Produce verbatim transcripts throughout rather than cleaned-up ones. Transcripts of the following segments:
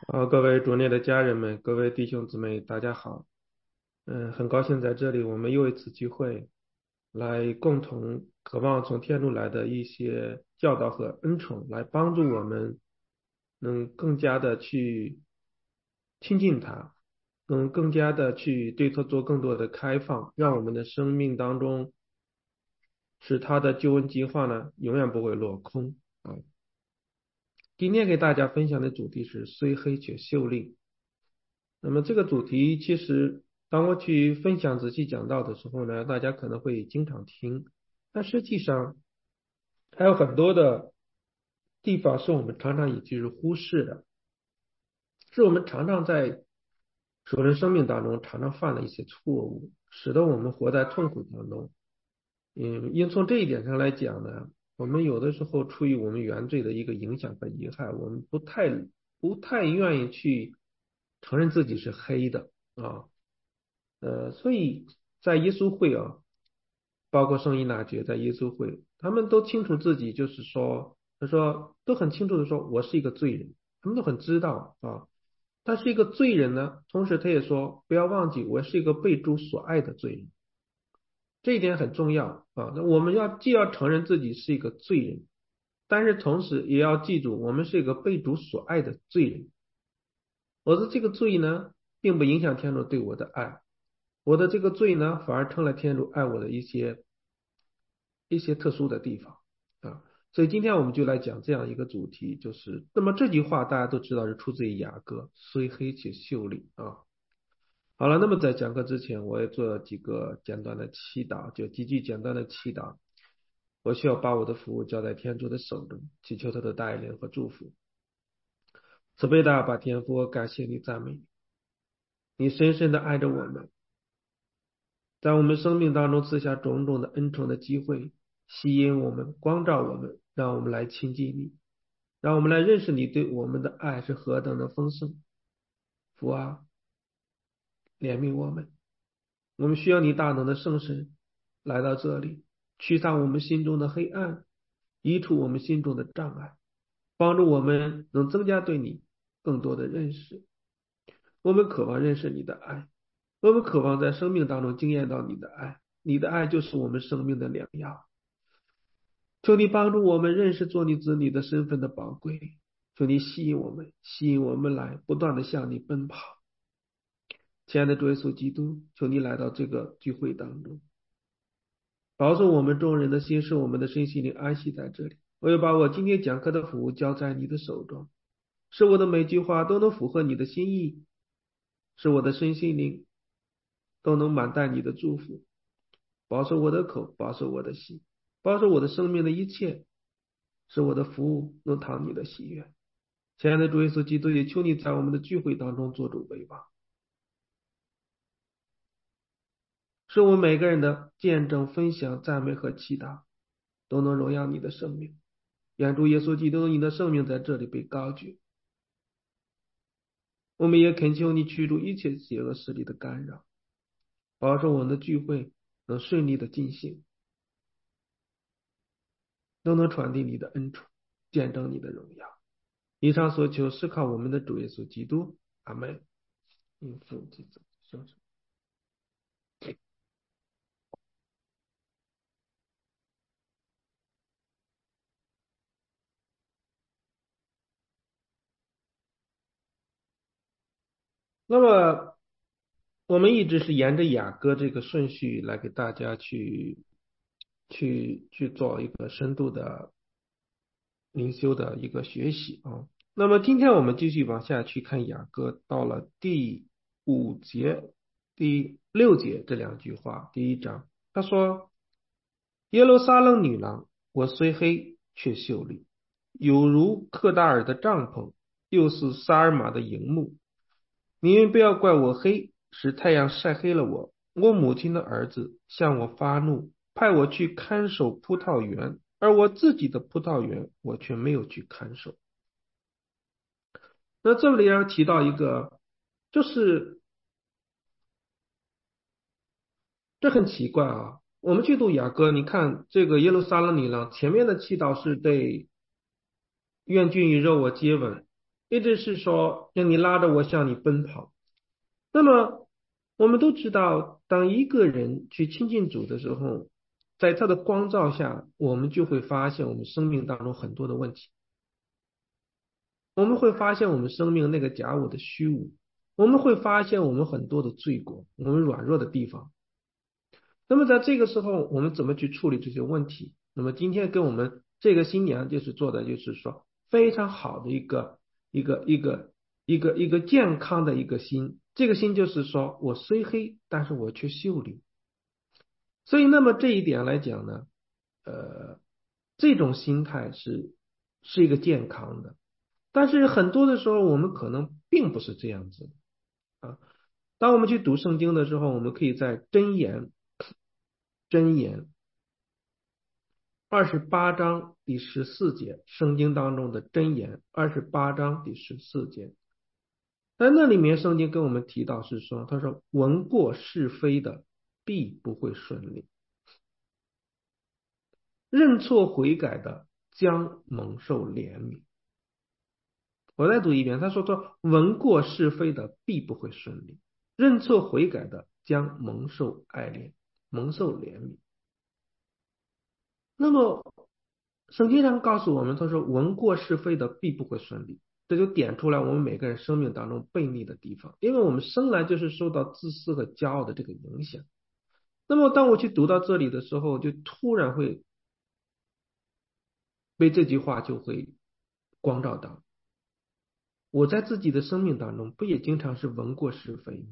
好，各位主内的家人们，各位弟兄姊妹，大家好。嗯，很高兴在这里，我们又一次聚会，来共同渴望从天主来的一些教导和恩宠，来帮助我们能更加的去亲近他，能更加的去对他做更多的开放，让我们的生命当中使他的救恩计划呢永远不会落空啊。今天给大家分享的主题是虽黑且秀丽。那么这个主题其实，当我去分享仔细讲到的时候呢，大家可能会经常听，但实际上还有很多的地方是我们常常也就是忽视的，是我们常常在熟人生命当中常常犯的一些错误，使得我们活在痛苦当中。嗯，因从这一点上来讲呢，我们有的时候出于我们原罪的一个影响和遗害，我们不太不太愿意去承认自己是黑的啊。呃，所以在耶稣会啊，包括圣依纳爵在耶稣会，他们都清楚自己，就是说，他说都很清楚的说，我是一个罪人，他们都很知道啊。他是一个罪人呢，同时他也说，不要忘记，我是一个被主所爱的罪人，这一点很重要啊。那我们要既要承认自己是一个罪人，但是同时也要记住，我们是一个被主所爱的罪人。我的这个罪呢，并不影响天主对我的爱。我的这个罪呢，反而成了天主爱我的一些一些特殊的地方啊。所以今天我们就来讲这样一个主题，就是那么这句话大家都知道是出自于雅歌，虽黑且秀丽啊。好了，那么在讲课之前，我也做几个简单的祈祷，就几句简单的祈祷。我需要把我的服务交在天主的手中，祈求他的带领和祝福。慈悲的阿爸天父，我感谢你，赞美你，你深深的爱着我们，在我们生命当中赐下种种的恩宠的机会，吸引我们，光照我们，让我们来亲近你，让我们来认识你对我们的爱是何等的丰盛。父啊，怜悯我们，我们需要你大能的圣神来到这里，驱散我们心中的黑暗，移除我们心中的障碍，帮助我们能增加对你更多的认识。我们渴望认识你的爱，我们渴望在生命当中经验到你的爱，你的爱就是我们生命的良药。求你帮助我们认识做你子女的身份的宝贵，求你吸引我们，吸引我们来不断的向你奔跑。亲爱的主耶稣基督，求你来到这个聚会当中，保守我们众人的心，使我们的身心灵安息在这里。我要把我今天讲课的服务交在你的手中，使我的每句话都能符合你的心意，使我的身心灵都能满带你的祝福。保守我的口，保守我的心，保守我的生命的一切，使我的服务能讨你的喜悦。亲爱的主耶稣基督，也求你在我们的聚会当中做主为王，使我们每个人的见证、分享、赞美和祈祷都能荣耀你的生命。愿主耶稣基督你的生命在这里被高举。我们也恳求你驱逐一切邪恶势力的干扰，保守我们的聚会能顺利的进行，都能传递你的恩宠，见证你的荣耀。以上所求是靠我们的主耶稣基督。阿门。应父及子圣神。那么我们一直是沿着雅歌这个顺序来给大家去去去做一个深度的灵修的一个学习啊。那么今天我们继续往下去看雅歌，到了第五节、第六节这两句话。第一章，他说：耶路撒冷女郎，我虽黑却秀丽，有如克达尔的帐篷，又是萨尔玛的营幕。你们不要怪我黑，使太阳晒黑了我。我母亲的儿子向我发怒，派我去看守葡萄园，而我自己的葡萄园我却没有去看守。那这里要提到一个，就是这很奇怪啊。我们去读雅歌，你看这个耶路撒冷女郎前面的祈祷是对愿君与肉我接吻， 一直是说让你拉着我向你奔跑。那么我们都知道，当一个人去亲近主的时候，在他的光照下，我们就会发现我们生命当中很多的问题。我们会发现我们生命那个假我的虚无，我们会发现我们很多的罪过，我们软弱的地方。那么在这个时候，我们怎么去处理这些问题？那么今天跟我们这个新娘就是做的，就是说非常好的一个一个一个一个一个健康的一个心。这个心就是说我虽黑，但是我却秀丽。所以，那么这一点来讲呢，呃，这种心态是是一个健康的。但是很多的时候，我们可能并不是这样子的啊。当我们去读圣经的时候，我们可以在箴言箴言二十八章第十四节，圣经当中的箴言二十八章第十四节，在那里面圣经跟我们提到是说，他说闻过是非的必不会顺利，认错悔改的将蒙受怜悯。我再读一遍，他说说闻过是非的必不会顺利，认错悔改的将蒙受爱怜，蒙受怜悯。那么圣经上告诉我们，他说闻过是非的必不会顺利，这就点出来我们每个人生命当中悖逆的地方，因为我们生来就是受到自私和骄傲的这个影响。那么当我去读到这里的时候，就突然会被这句话就会光照到，我在自己的生命当中不也经常是闻过是非吗？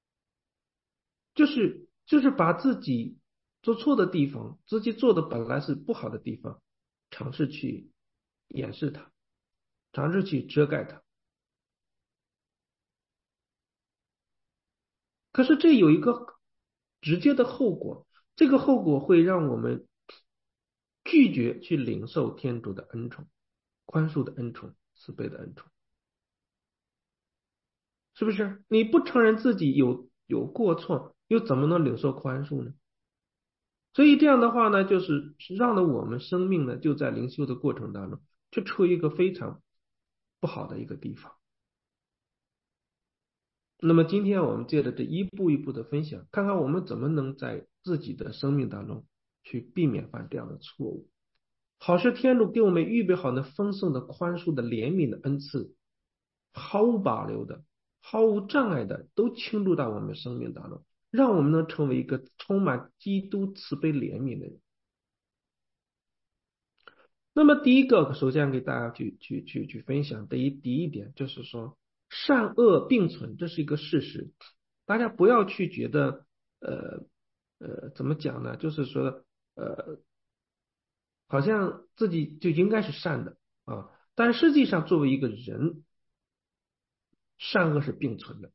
就是就是把自己做错的地方，自己做的本来是不好的地方，尝试去掩饰它，尝试去遮盖它。可是这有一个直接的后果，这个后果会让我们拒绝去领受天主的恩宠、宽恕的恩宠、慈悲的恩宠，是不是？你不承认自己有有过错，又怎么能领受宽恕呢？所以这样的话呢，就是让的我们生命呢，就在灵修的过程当中，就处于一个非常不好的一个地方。那么今天我们借着这一步一步的分享，看看我们怎么能在自己的生命当中去避免犯这样的错误。好是天主给我们预备好那丰盛的宽恕的怜悯的恩赐，毫无保留的、毫无障碍的都倾注到我们生命当中，让我们能成为一个充满基督慈悲怜悯的人。那么第一个，首先给大家去去去去分享第一第一点，就是说善恶并存，这是一个事实。大家不要去觉得，呃呃，怎么讲呢？就是说，呃，好像自己就应该是善的啊，但实际上作为一个人，善恶是并存的。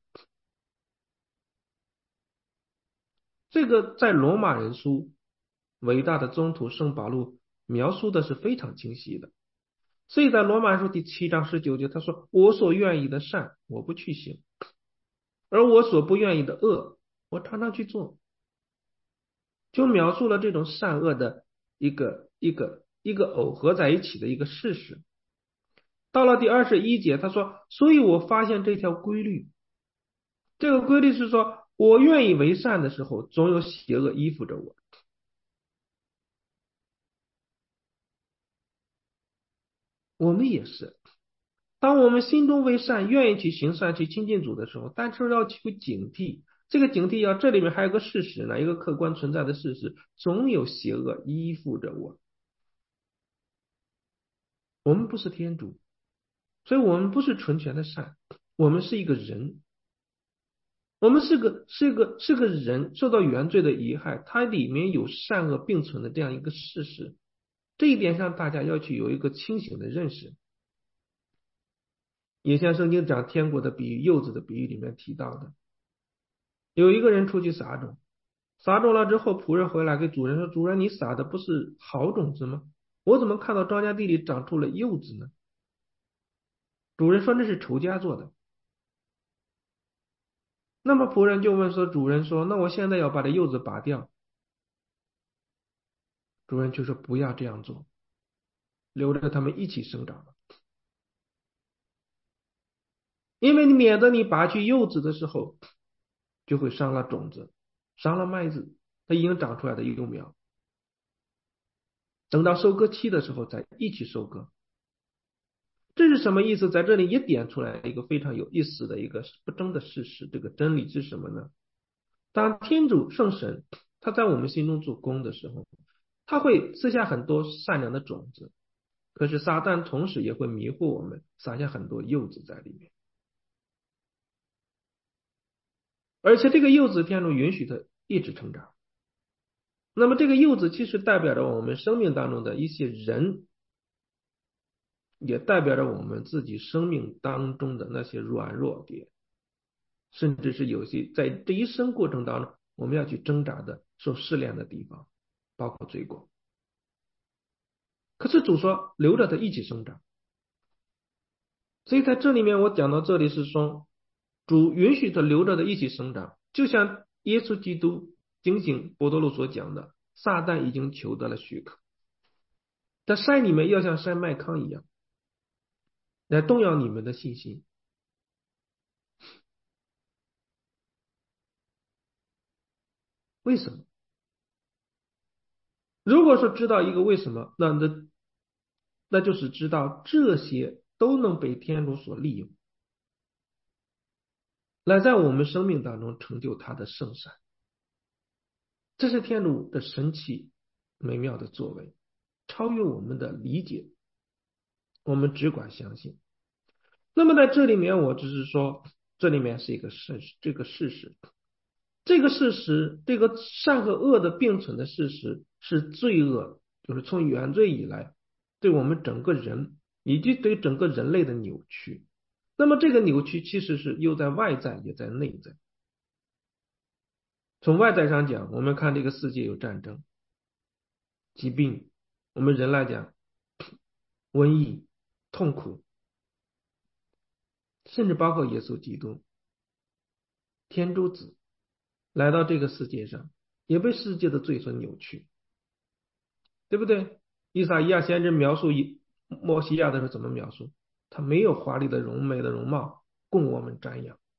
这个在罗马人书伟大的宗徒圣保禄描述的是非常清晰的。所以在罗马书第七章十九节，他说：“我所愿意的善，我不去行；而我所不愿意的恶，我常常去做。”就描述了这种善恶的一个一个一个耦合在一起的一个事实。到了第二十一节，他说：“所以我发现这条规律，这个规律是说，我愿意为善的时候，总有邪恶依附着我。”我们也是。当我们心中为善，愿意去行善、去亲近主的时候，但是要去警惕。这个警惕要，这里面还有个事实呢，一个客观存在的事实，总有邪恶依附着我。我们不是天主，所以我们不是纯全的善，我们是一个人，我们是个是个是个人，受到原罪的遗害，它里面有善恶并存的这样一个事实。这一点上，大家要去有一个清醒的认识。也像圣经讲天国的比喻、柚子的比喻里面提到的。有一个人出去撒种，撒种了之后，仆人回来给主人说：“主人，你撒的不是好种子吗？我怎么看到庄稼地里长出了柚子呢？”主人说：“那是仇家做的。”那么仆人就问说：“主人说，那我现在要把这柚子拔掉。”主人就说：“不要这样做，留着它们一起生长吧。” 因为你免得你拔去柚子的时候，就会伤了种子，伤了麦子，它已经长出来的幼苗，等到收割期的时候再一起收割。这是什么意思？在这里也点出来一个非常有意思的一个不争的事实，这个真理是什么呢？当天主圣神他在我们心中做工的时候，他会赐下很多善良的种子，可是撒旦同时也会迷惑我们，撒下很多柚子在里面。而且这个柚子天主允许它一直成长。那么这个柚子其实代表着我们生命当中的一些人，也代表着我们自己生命当中的那些软弱点，甚至是有些在这一生过程当中我们要去挣扎的、受试炼的地方，包括罪过。可是主说留着它一起生长，所以在这里面我讲到这里是说，主允许它留着的一起生长，就像耶稣基督警醒伯多禄所讲的，撒旦已经求得了许可，在筛你们要像筛麦糠一样，来动摇你们的信心。为什么？如果说知道一个为什么，那那那就是知道这些都能被天主所利用，来在我们生命当中成就他的圣善。这是天主的神奇美妙的作为，超越我们的理解，我们只管相信。那么在这里面，我只是说，这里面是一个事实，这个事实，这个事实，这个善和恶的并存的事实，是罪恶，就是从原罪以来，对我们整个人以及对整个人类的扭曲。那么这个扭曲其实是又在外在也在内在。从外在上讲，我们看这个世界有战争、疾病，我们人来讲，瘟疫、痛苦，甚至包括耶稣基督、天主子来到这个世界上，也被世界的罪所扭曲，对不对？以撒伊亚先知描述以摩西亚的时候怎么描述？他没有华丽的容美的容貌供我们瞻仰。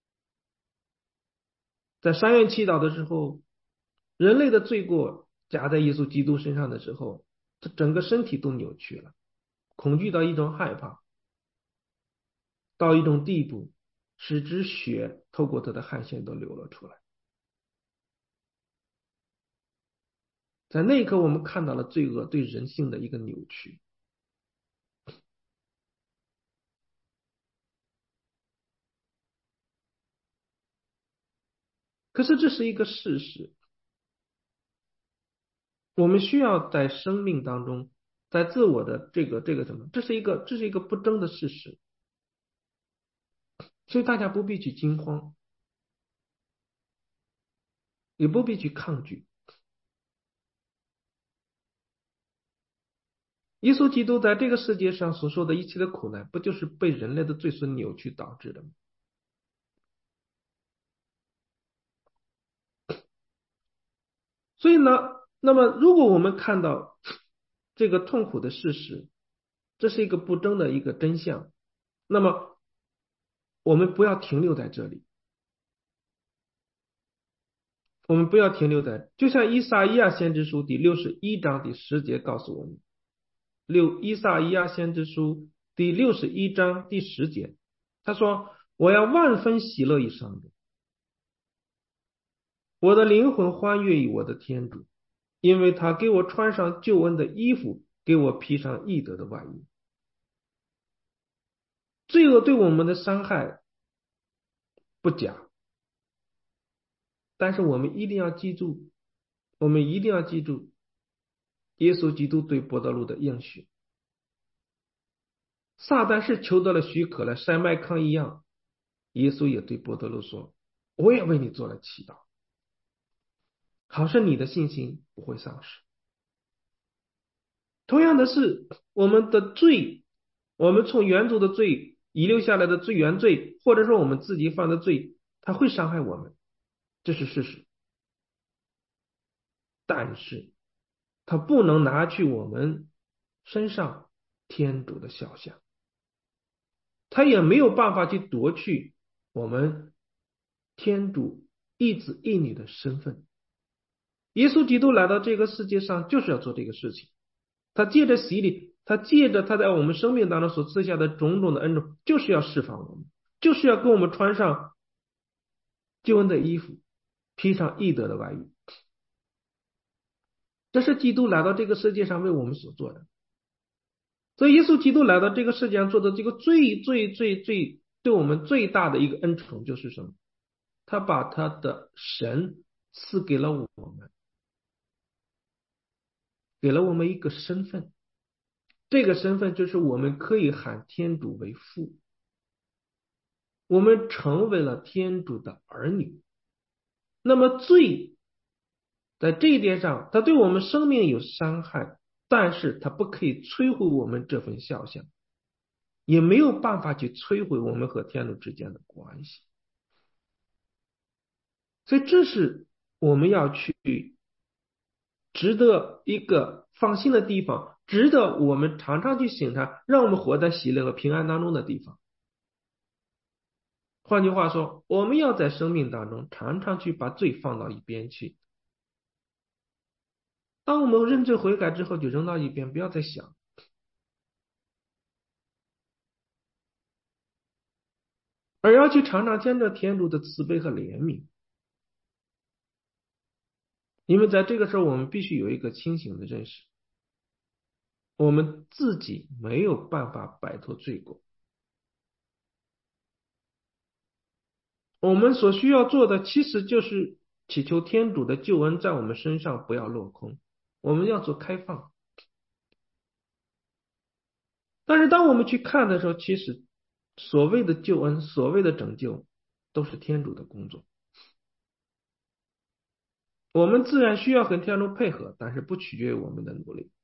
在山院祈祷的时候，人类的罪过加在耶稣基督身上的时候，他整个身体都扭曲了，恐惧到一种害怕，到一种地步，使之血透过他的汗腺都流了出来。在那一刻，我们看到了罪恶对人性的一个扭曲。可是这是一个事实，我们需要在生命当中，在自我的这个这个什么，这是一个这是一个不争的事实，所以大家不必去惊慌，也不必去抗拒。耶稣基督在这个世界上所受的一切的苦难，不就是被人类的罪所扭曲导致的吗？所以呢，那么如果我们看到这个痛苦的事实，这是一个不争的一个真相，那么我们不要停留在这里，我们不要停留在，就像以撒伊亚先知书第六十一章第十节告诉我们，六以撒伊亚先知书第六十一章第十节，他说：“我要万分喜乐以上的，我的灵魂欢悦于我的天主，因为他给我穿上救恩的衣服，给我披上义德的外衣。”罪恶对我们的伤害不假，但是我们一定要记住，我们一定要记住耶稣基督对伯特禄的应许。撒旦是求得了许可了，山麦康一样，耶稣也对伯特禄说：“我也为你做了祈祷，好使你的信心不会丧失。”同样的是，我们的罪，我们从原祖的罪遗留下来的罪原罪，或者说我们自己犯的罪，它会伤害我们，这是事实。但是它不能拿去我们身上天主的肖像。 他也没有办法去夺去我们天主一子一女的身份。耶稣基督来到这个世界上就是要做这个事情，他借着洗礼，他借着他在我们生命当中所赐下的种种的恩宠，就是要释放我们，就是要给我们穿上救恩的衣服，披上义德的外衣。这是基督来到这个世界上为我们所做的。所以耶稣基督来到这个世界上做的这个最最最最对我们最大的一个恩宠就是什么？他把他的神赐给了我们，给了我们一个身份，这个身份就是我们可以喊天主为父，我们成为了天主的儿女。那么罪在这一点上，它对我们生命有伤害，但是它不可以摧毁我们这份肖像，也没有办法去摧毁我们和天主之间的关系。所以这是我们要去值得一个放心的地方，值得我们常常去省察，让我们活在喜乐和平安当中的地方。换句话说，我们要在生命当中常常去把罪放到一边去。当我们认罪悔改之后，就扔到一边，不要再想，而要去常常见着天主的慈悲和怜悯。因为在这个时候，我们必须有一个清醒的认识，我们自己没有办法摆脱罪过。我们所需要做的，其实就是祈求天主的救恩在我们身上不要落空，我们要做开放。但是当我们去看的时候，其实所谓的救恩，所谓的拯救，都是天主的工作。我们自然需要和天主配合，但是不取决于我们的努力。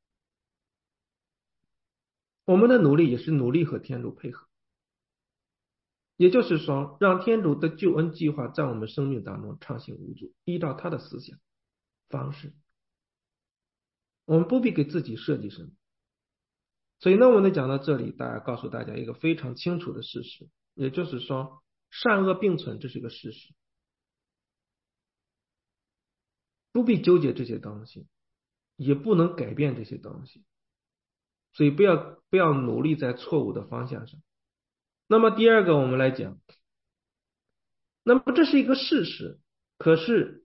我们的努力也是努力和天主配合，也就是说，让天主的救恩计划在我们生命当中畅行无阻，依照他的思想方式，我们不必给自己设计什么。所以呢，我们讲到这里，大家告诉大家一个非常清楚的事实，也就是说，善恶并存，这是一个事实，不必纠结这些东西，也不能改变这些东西。所以不要不要努力在错误的方向上。那么第二个，我们来讲，那么这是一个事实，可是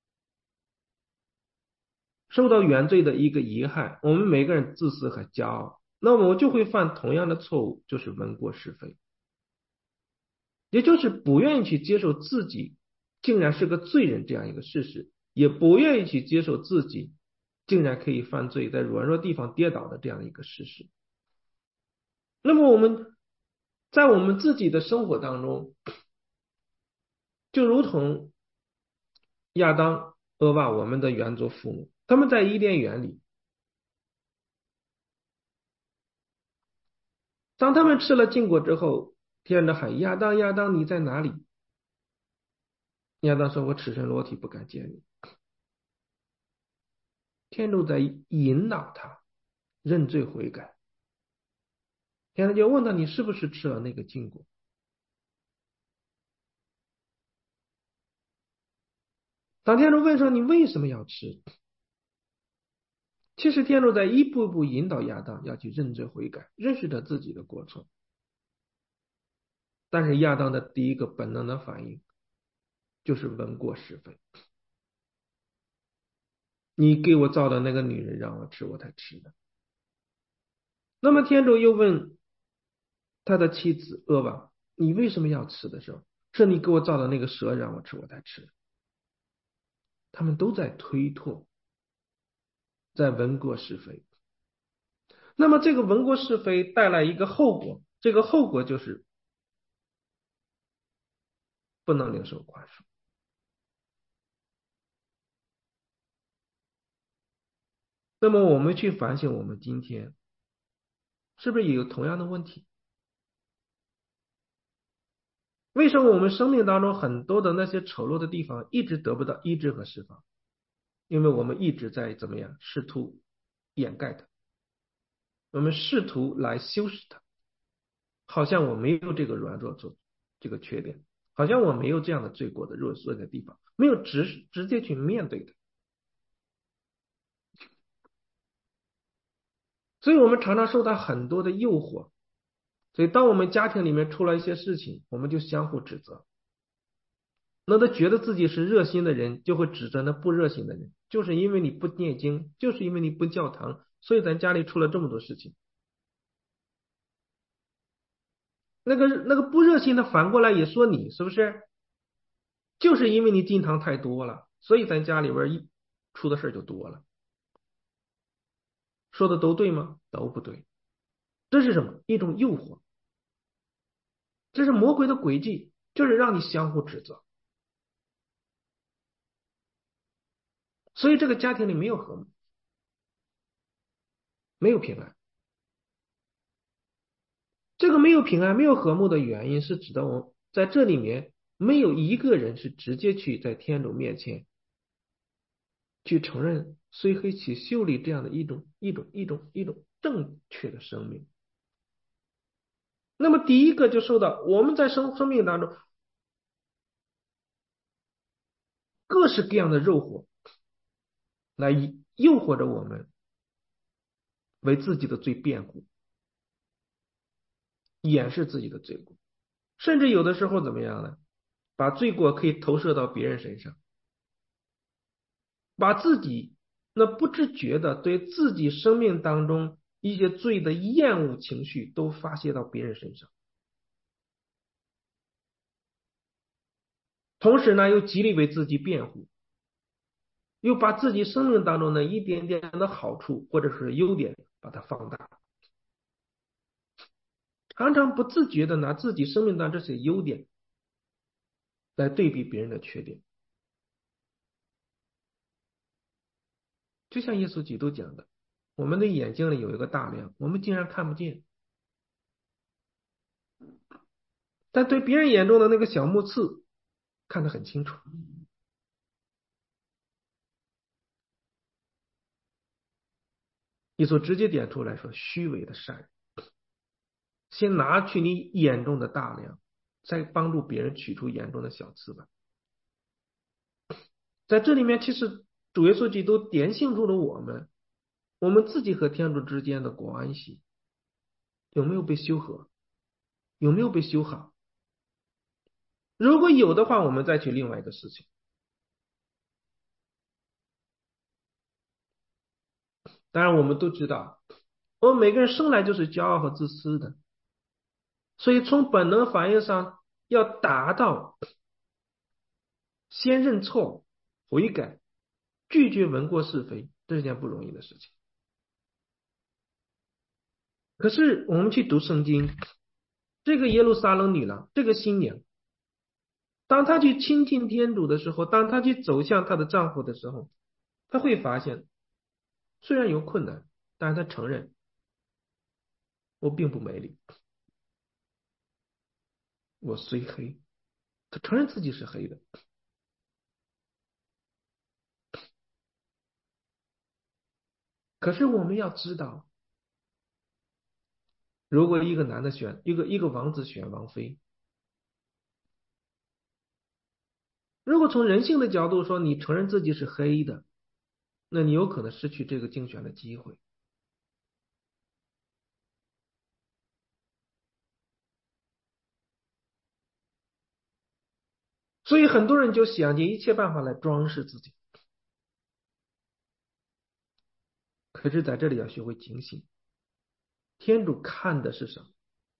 受到原罪的一个遗憾，我们每个人自私和骄傲，那么我就会犯同样的错误，就是闻过是非，也就是不愿意去接受自己竟然是个罪人这样一个事实，也不愿意去接受自己竟然可以犯罪，在软弱地方跌倒的这样一个事实。那么我们在我们自己的生活当中，就如同亚当、俄娃，我们的原祖父母，他们在伊甸园里，当他们吃了禁果之后，天着喊亚当，亚当，你在哪里？亚当说：“我赤身裸体，不敢见你。”天主在引导他认罪悔改。天主就问他：“你是不是吃了那个禁果？”当天主问说：“你为什么要吃？”其实天主在一步一步引导亚当要去认罪悔改，认识到自己的过错。但是亚当的第一个本能的反应就是闻过是非。你给我造的那个女人让我吃，我才吃的。那么天主又问他的妻子厄娃：“你为什么要吃的时候，是你给我造的那个蛇让我吃，我才吃的。”他们都在推脱，在闻过是非。那么这个闻过是非带来一个后果，这个后果就是不能领受宽恕。那么我们去反省，我们今天是不是也有同样的问题？为什么我们生命当中很多的那些丑陋的地方一直得不到医治和释放？因为我们一直在怎么样试图掩盖它，我们试图来修饰它。 好像我没有这个软弱处，这个缺点，好像我没有这样的罪过的弱弱的地方，没有直直接去面对的。所以我们常常受到很多的诱惑，所以当我们家庭里面出了一些事情，我们就相互指责。那他觉得自己是热心的人，就会指责那不热心的人，就是因为你不念经，就是因为你不教堂，所以咱家里出了这么多事情。那个那个不热心的反过来也说你是不是？就是因为你进堂太多了，所以咱家里边一出的事就多了。说的都对吗？都不对。这是什么？一种诱惑，这是魔鬼的诡计，就是让你相互指责。所以这个家庭里没有和睦，没有平安。这个没有平安、没有和睦的原因是指的我在这里面没有一个人是直接去在天主面前去承认虽黑起修理这样的一种一种一种一种正确的生命。那么第一个就受到我们在生生命当中各式各样的诱惑来诱惑着我们为自己的罪辩护，掩饰自己的罪过，甚至有的时候怎么样呢？把罪过可以投射到别人身上。把自己那不自觉的对自己生命当中一些罪的厌恶情绪都发泄到别人身上，同时呢又极力为自己辩护，又把自己生命当中的一点点的好处或者是优点把它放大，常常不自觉的拿自己生命当中这些优点来对比别人的缺点。就像耶稣基督讲的，我们的眼睛里有一个大梁，我们竟然看不见，但对别人眼中的那个小木刺看得很清楚。耶稣直接点出来说，虚伪的善人，先拿去你眼中的大梁，再帮助别人取出眼中的小刺吧。在这里面，其实主耶稣基督点醒出了我们，我们自己和天主之间的关系有没有被修和，有没有被修好？如果有的话，我们再去另外一个事情。当然，我们都知道，我们每个人生来就是骄傲和自私的，所以从本能反应上要达到先认错、悔改、拒绝闻过是非，这是件不容易的事情。可是我们去读圣经，这个耶路撒冷女郎，这个新娘，当她去亲近天主的时候，当她去走向她的丈夫的时候，她会发现，虽然有困难，但是她承认我并不美丽，我虽黑，她承认自己是黑的。可是我们要知道，如果一个男的选一个一个王子选王妃，如果从人性的角度说，你承认自己是黑的，那你有可能失去这个竞选的机会。所以很多人就想尽一切办法来装饰自己。可是在这里要学会警醒，天主看的是什么？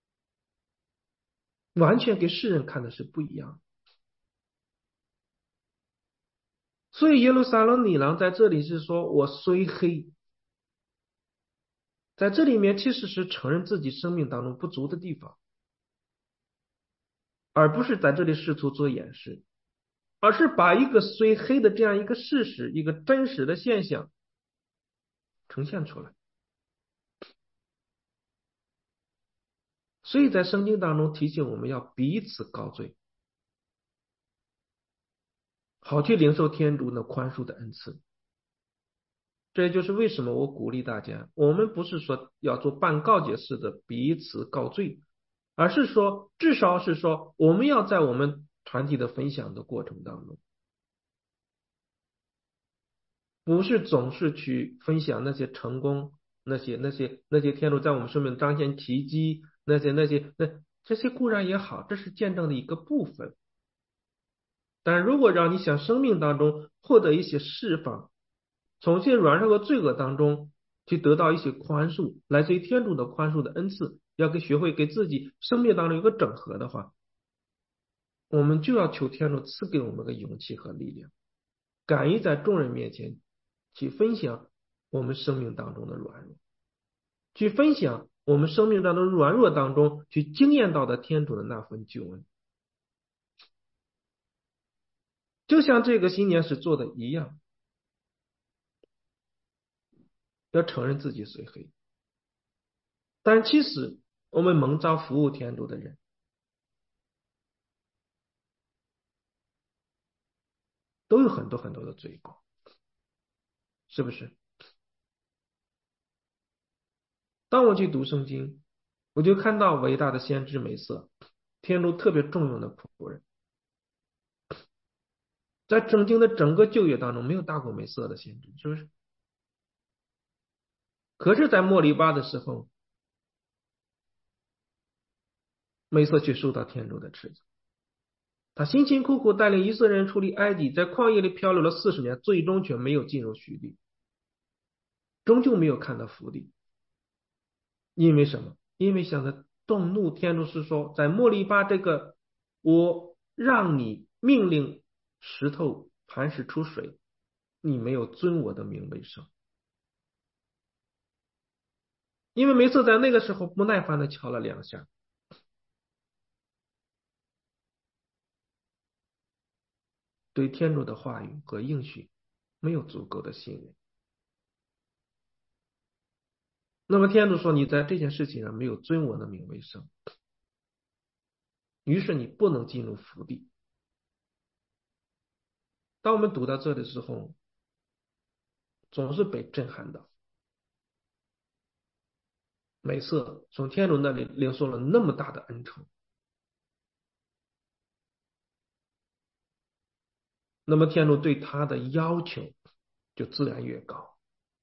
完全跟世人看的是不一样。所以耶路撒冷女郎在这里是说我虽黑，在这里面其实是承认自己生命当中不足的地方，而不是在这里试图做掩饰，而是把一个虽黑的这样一个事实，一个真实的现象呈现出来。所以在圣经当中提醒我们要彼此告罪，好去领受天主那宽恕的恩赐。这也就是为什么我鼓励大家，我们不是说要做半告解式的彼此告罪， 而是说，至少是说，我们要在我们团体的分享的过程当中，不是总是去分享那些成功，那些那些那些天主在我们生命彰显奇迹，那些那些那这些固然也好，这是见证的一个部分。但如果让你想生命当中获得一些释放，从一些软弱和罪恶当中去得到一些宽恕，来自于天主的宽恕的恩赐，要给学会给自己生命当中有个整合的话，我们就要求天主赐给我们个勇气和力量，敢于在众人面前去分享我们生命当中的软弱，去分享我们生命当中软弱当中去经验到的天主的那份救恩。就像这个新年时做的一样，要承认自己虽黑，但其实我们蒙召服务天主的人，都有很多很多的罪过，是不是？当我去读圣经，我就看到伟大的先知梅瑟，天主特别重用的仆人，在圣经的整个旧约当中，没有大过梅瑟的先知，是不是？可是，在莫利巴的时候，梅瑟却受到天主的斥责。他辛辛苦苦带领以色列人出离埃及，在旷野里漂流了四十年，最终却没有进入许地，终究没有看到福地。因为什么？因为想着动怒天主是说，在莫利巴这个，我让你命令石头磐石出水，你没有尊我的名为圣。因为梅瑟在那个时候不耐烦的敲了两下，对天主的话语和应许没有足够的信任。那么天主说，你在这件事情上没有尊我的名为圣，于是你不能进入福地。当我们读到这的时候，总是被震撼到。梅瑟从天主那里领受了那么大的恩宠，那么天主对他的要求就自然越高。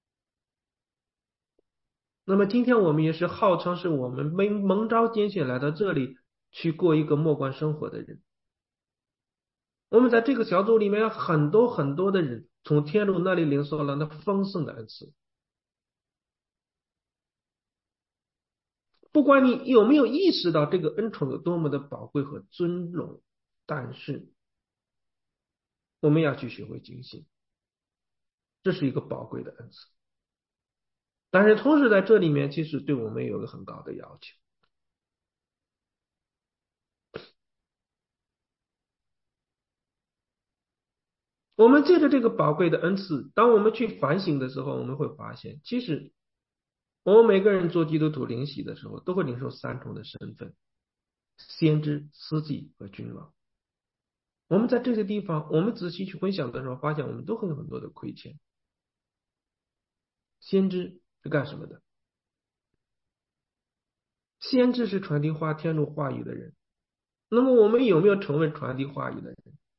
那么今天我们也是号称是我们蒙蒙召拣选来到这里去过一个默观生活的人。我们在这个小组里面有很多很多的人从天主那里领受了那丰盛的恩赐。不管你有没有意识到这个恩宠有多么的宝贵和尊荣，但是我们要去学会警醒，这是一个宝贵的恩赐。但是同时在这里面，其实对我们有个很高的要求。我们借着这个宝贵的恩赐，当我们去反省的时候，我们会发现，其实我们每个人做基督徒灵洗的时候，都会领受三重的身份：先知、司祭和君王。我们在这些地方，我们仔细去分享的时候，发现我们都会有很多的亏欠。先知是干什么的？先知是传递话天主话语的人。那么我们有没有成为传递话语的人？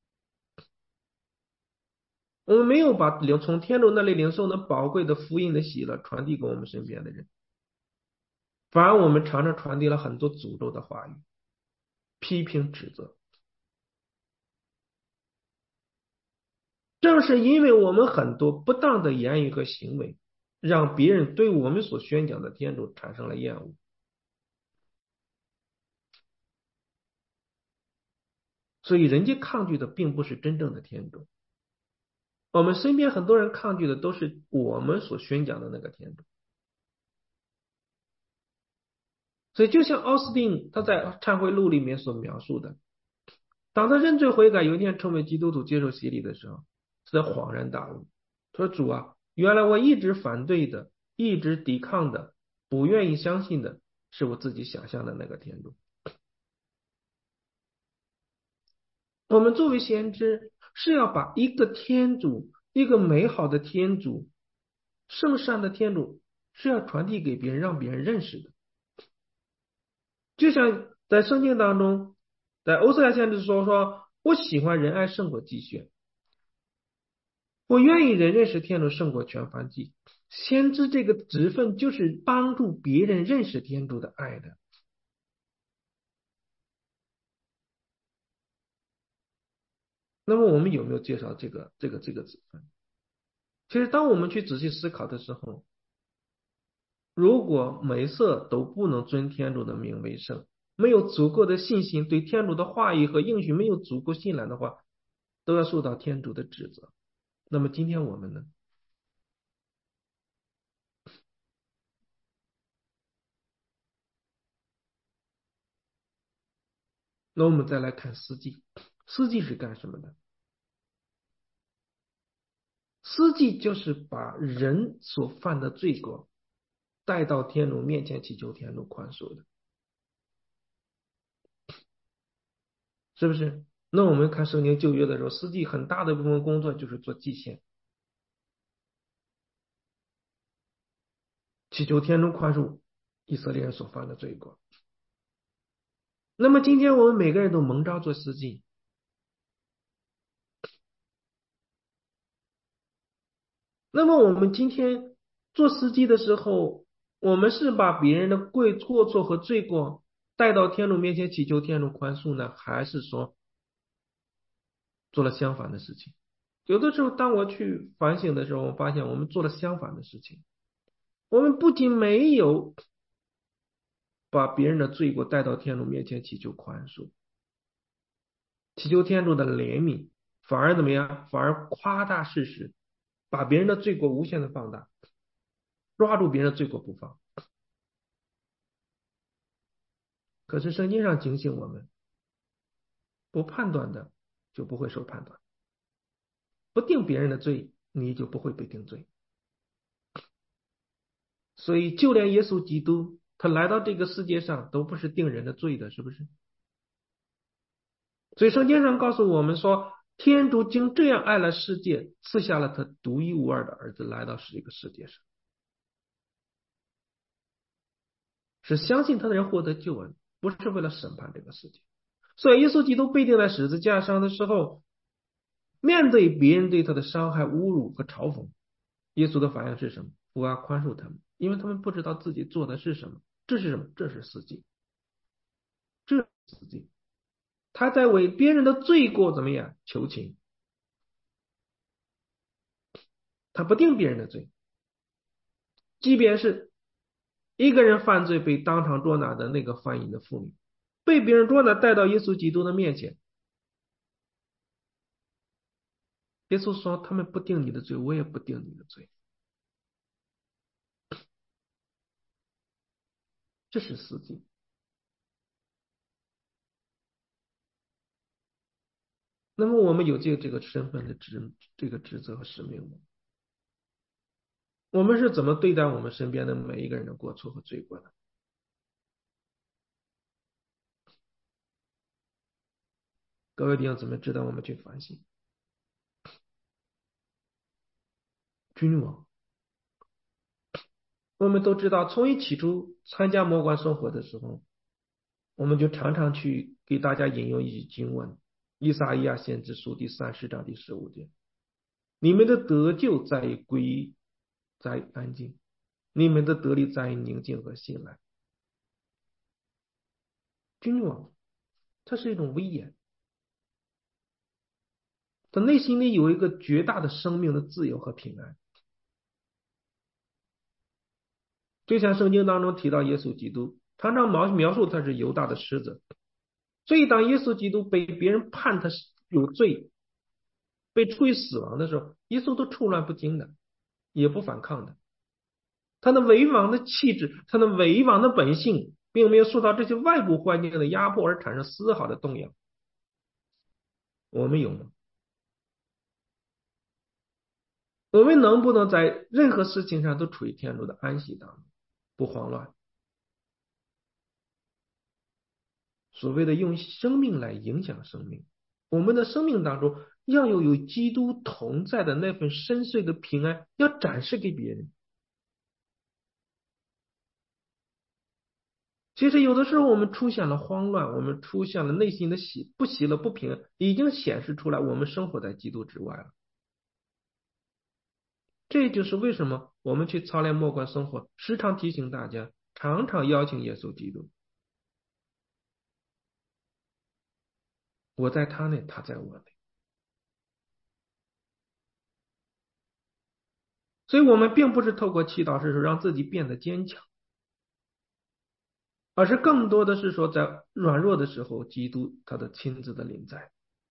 我们没有把领从天主那里领受那宝贵的福音的喜乐传递给我们身边的人，反而我们常常传递了很多诅咒的话语，批评指责。正是因为我们很多不当的言语和行为，让别人对我们所宣讲的天主产生了厌恶。所以人家抗拒的并不是真正的天主，我们身边很多人抗拒的都是我们所宣讲的那个天主。所以就像奥斯汀他在忏悔录里面所描述的，当他认罪悔改，有一天成为基督徒接受洗礼的时候，他恍然大悟，说主啊，原来我一直反对的，一直抵抗的，不愿意相信的是我自己想象的那个天主。我们作为先知是要把一个天主，一个美好的天主，圣善的天主是要传递给别人，让别人认识的。就像在圣经当中，在欧瑟亚先知说说，我喜欢仁爱胜过鸡血，我愿意人认识天主胜过全燔祭。先知这个职分就是帮助别人认识天主的爱的。那么我们有没有介绍这个这个这个职分？其实当我们去仔细思考的时候，如果梅瑟都不能尊天主的名为圣，没有足够的信心，对天主的话语和应许没有足够信赖的话，都要受到天主的指责。那么今天我们呢？那我们再来看司祭，司祭是干什么的？司祭就是把人所犯的罪过带到天主面前，祈求天主宽恕的，是不是？那我们看圣经旧约的时候，司祭很大的部分工作就是做祭献，祈求天主宽恕以色列人所犯的罪过。那么今天我们每个人都蒙召做司祭，那么我们今天做司机的时候，我们是把别人的过过错和罪过带到天主面前祈求天主宽恕呢，还是说做了相反的事情？有的时候，当我去反省的时候，我发现我们做了相反的事情。我们不仅没有把别人的罪过带到天主面前祈求宽恕，祈求天主的怜悯，反而怎么样？反而夸大事实，把别人的罪过无限的放大，抓住别人的罪过不放。可是圣经上警醒我们，不判断的就不会受判断，不定别人的罪，你就不会被定罪。所以就连耶稣基督，他来到这个世界上都不是定人的罪的，是不是？所以圣经上告诉我们说，天主竟这样爱了世界，赐下了他独一无二的儿子来到这个世界上，是相信他的人获得救恩，不是为了审判这个世界。所以耶稣基督被钉在十字架上的时候，面对别人对他的伤害、侮辱和嘲讽，耶稣的反应是什么？父啊，宽恕他们，因为他们不知道自己做的是什么。这是什么？这是司机，这是司机。他在为别人的罪过怎么样求情？他不定别人的罪，即便是一个人犯罪被当场捉拿的那个犯淫的妇女，被别人捉拿带到耶稣基督的面前，耶稣说：他们不定你的罪，我也不定你的罪。这是司机。那么我们有这个这个身份的职这个职责和使命吗？我们是怎么对待我们身边的每一个人的过错和罪过的？各位弟兄姊妹，值得我们去反省。君王，我们都知道，从一起初参加魔关生活的时候，我们就常常去给大家引用一句经文：以撒伊亚先知书第三十章第十五节：你们的得救在于归依，在于安静；你们的得力在于宁静和信赖。君王，它是一种威严，他内心里有一个绝大的生命的自由和平安。就像圣经当中提到耶稣基督，常常描描述他是犹大的狮子。所以当耶稣基督被别人判他有罪，被处以死亡的时候，耶稣都处乱不惊的，也不反抗的。他的为王的气质，他的为王的本性，并没有受到这些外部环境的压迫而产生丝毫的动摇。我们有吗？我们能不能在任何事情上都处于天主的安息当中，不慌乱？所谓的用生命来影响生命，我们的生命当中要有有基督同在的那份深邃的平安，要展示给别人。 其实有的时候我们出现了慌乱，我们出现了内心的喜不喜乐不平，已经显示出来我们生活在基督之外了。这就是为什么我们去操练默观生活，时常提醒大家，常常邀请耶稣基督，我在他内，他在我内。所以我们并不是透过祈祷是说让自己变得坚强，而是更多的是说在软弱的时候，基督他的亲自的临在。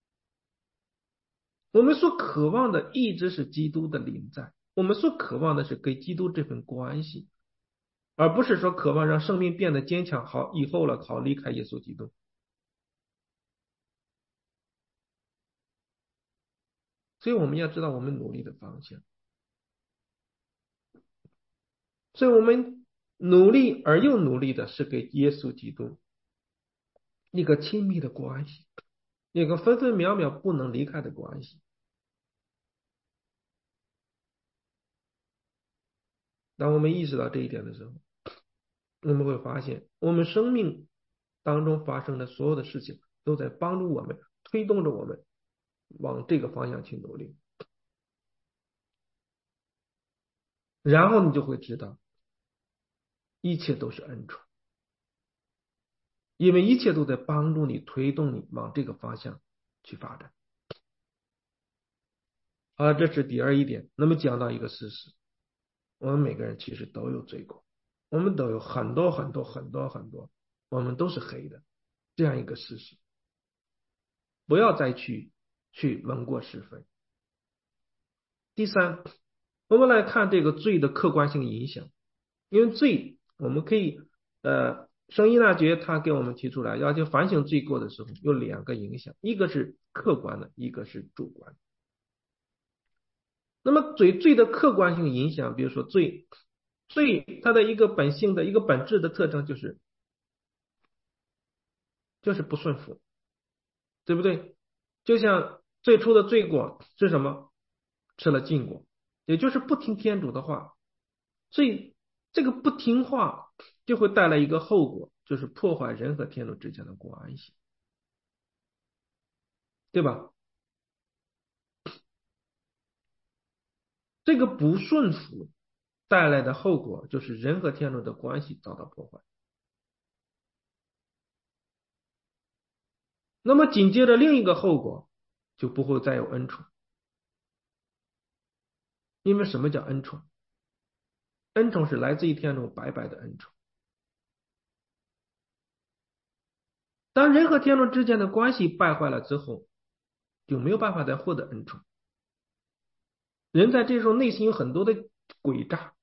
我们所渴望的一直是基督的临在，我们所渴望的是跟基督这份关系，而不是说渴望让生命变得坚强，好以后了，好离开耶稣基督。所以我们要知道我们努力的方向，所以我们努力而又努力的是给耶稣基督一个亲密的关系，一个分分秒秒不能离开的关系。当我们意识到这一点的时候，我们会发现，我们生命当中发生的所有的事情，都在帮助我们，推动着我们往这个方向去努力。然后你就会知道，一切都是恩宠，因为一切都在帮助你，推动你往这个方向去发展。好了，这是第二一点。那么讲到一个事实，我们每个人其实都有罪过，我们都有很多很多很多很多，我们都是黑的，这样一个事实。不要再去去闻过是非。第三，我们来看这个罪的客观性影响，因为罪我们可以呃，圣依纳爵他给我们提出来，要求反省罪过的时候有两个影响，一个是客观的，一个是主观的。那么罪罪的客观性影响，比如说罪罪它的一个本性的一个本质的特征就是就是不顺服，对不对？就像最初的罪过是什么？吃了禁果，也就是不听天主的话。所以这个不听话就会带来一个后果，就是破坏人和天主之间的关系，对吧？这个不顺服带来的后果就是人和天主的关系遭到破坏。那么紧接着另一个后果就不会再有恩宠，因为什么叫恩宠？恩宠是来自于天主白白的恩宠。当人和天主之间的关系败坏了之后，就没有办法再获得恩宠。人在这时候内心有很多的诡诈，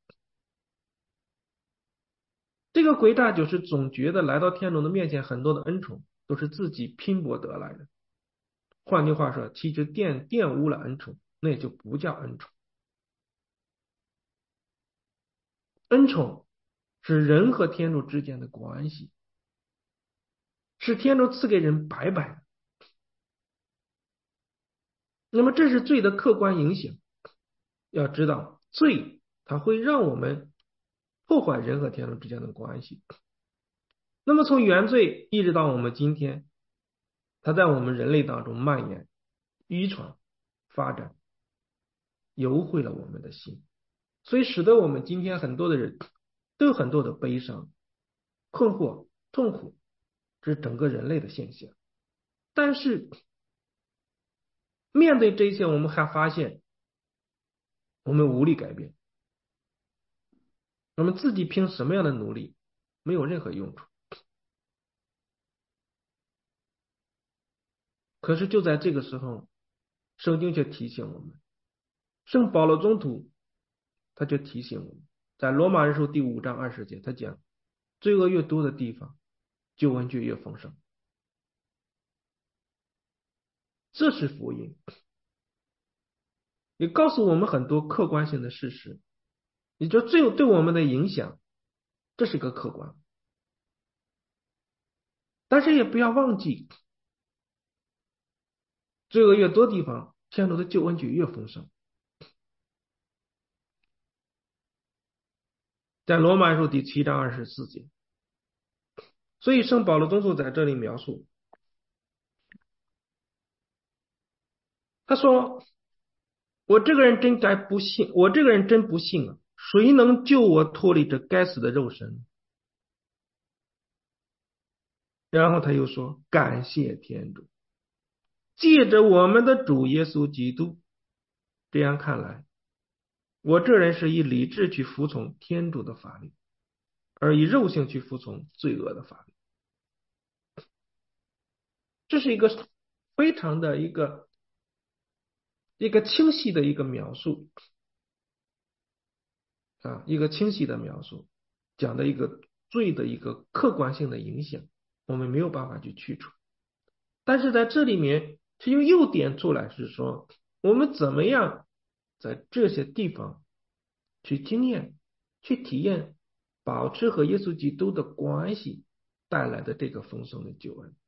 这个诡诈就是总觉得来到天主的面前，很多的恩宠都是自己拼搏得来的。换句话说，其实玷玷污了恩宠，那也就不叫恩宠。恩宠是人和天主之间的关系，是天主赐给人白白的。那么这是罪的客观影响。要知道，罪它会让我们破坏人和天主之间的关系。那么从原罪一直到我们今天，它在我们人类当中蔓延、遗传、发展，游毁了我们的心，所以使得我们今天很多的人都有很多的悲伤、困惑、痛苦，这是整个人类的现象。但是面对这些，我们还发现我们无力改变，我们自己凭什么样的努力没有任何用处。可是就在这个时候，圣经却提醒我们，圣保罗宗徒他就提醒我们，在罗马人书第五章二十节，他讲罪恶越多的地方，救恩就越丰盛。这是福音，也告诉我们很多客观性的事实。也就罪对我们的影响，这是个客观。但是也不要忘记，罪恶越多地方，天主的救恩就越丰盛。在罗马书第七章二十四节， 所以圣保罗宗徒在这里描述，他说：“我这个人真该不幸，我这个人真不幸啊！谁能救我脱离这该死的肉身？”然后他又说：“感谢天主，借着我们的主耶稣基督。”这样看来，我这人是以理智去服从天主的法律，而以肉性去服从罪恶的法律。这是一个非常的一个一个清晰的一个描述啊，一个清晰的描述，讲的一个罪的一个客观性的影响，我们没有办法去去除。但是在这里面，其实又点出来是说，我们怎么样在这些地方去经验、去体验、保持和耶稣基督的关系带来的这个丰盛的救恩，